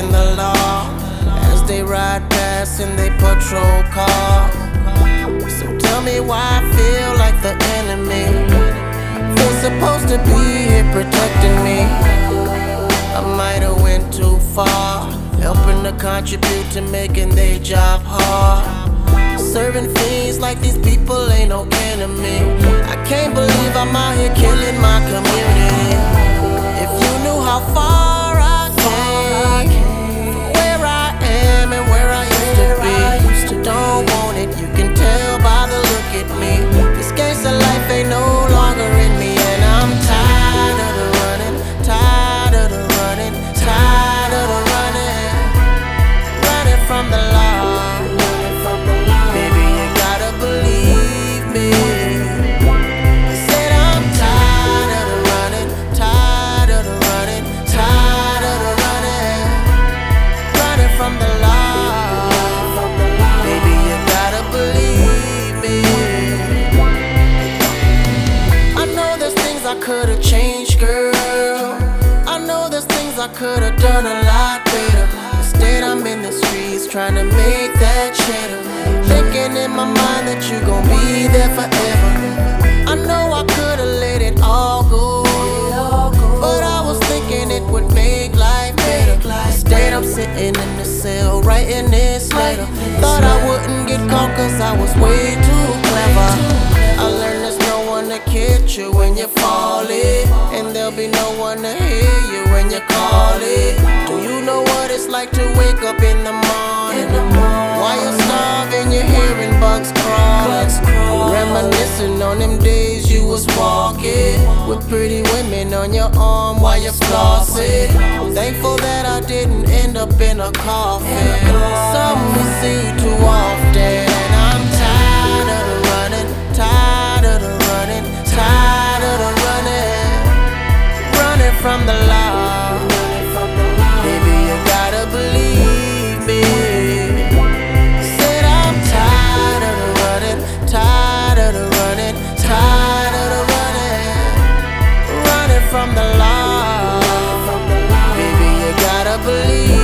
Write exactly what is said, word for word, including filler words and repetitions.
breaking the law as they ride past in they patrol car. So tell me why I feel like the enemy. They're supposed to be here protecting me. I might have went too far, helping to contribute to making their job hard. Serving fiends like these people ain't no enemy. I can't believe I'm out here killing my community. If you knew how far I came, from where I am and where I used to be, don't want it, you can tell by the look at me. This gangsta life ain't no longer in me, and I'm tired of the running, tired of the running, tired of the running, running from the law. Baby, you gotta believe me. I said I'm tired of the running, tired of the running, tired of the running, running from the law. Baby, you gotta believe me. I know there's things I could've changed, girl. I know there's things I could've done a lot better. Instead, I'm in the streets trying to make that cheddar, thinking in my mind that you gon' be there forever. I know I could've let it all go, but I was thinking it would make life better. Instead, I'm sitting in the cell writing this letter. Thought I wouldn't get caught cause I was way too clever. I learned there's no one to catch you when you fall in, and there'll be no one to hear you when you call it. Do you know what it's like to wake up in the morning while you're starving, you're hearing bugs crawling, reminiscing on them days you was walking with pretty women on your arm while you're flossing. Thankful that I didn't end up in a coffin, something we see too often. And I'm tired of the running, tired of the running, tired of the running, running from the law. Baby, you gotta believe me. Said I'm tired of the running, tired of the running, tired of the running, running from the law. Baby, you gotta believe.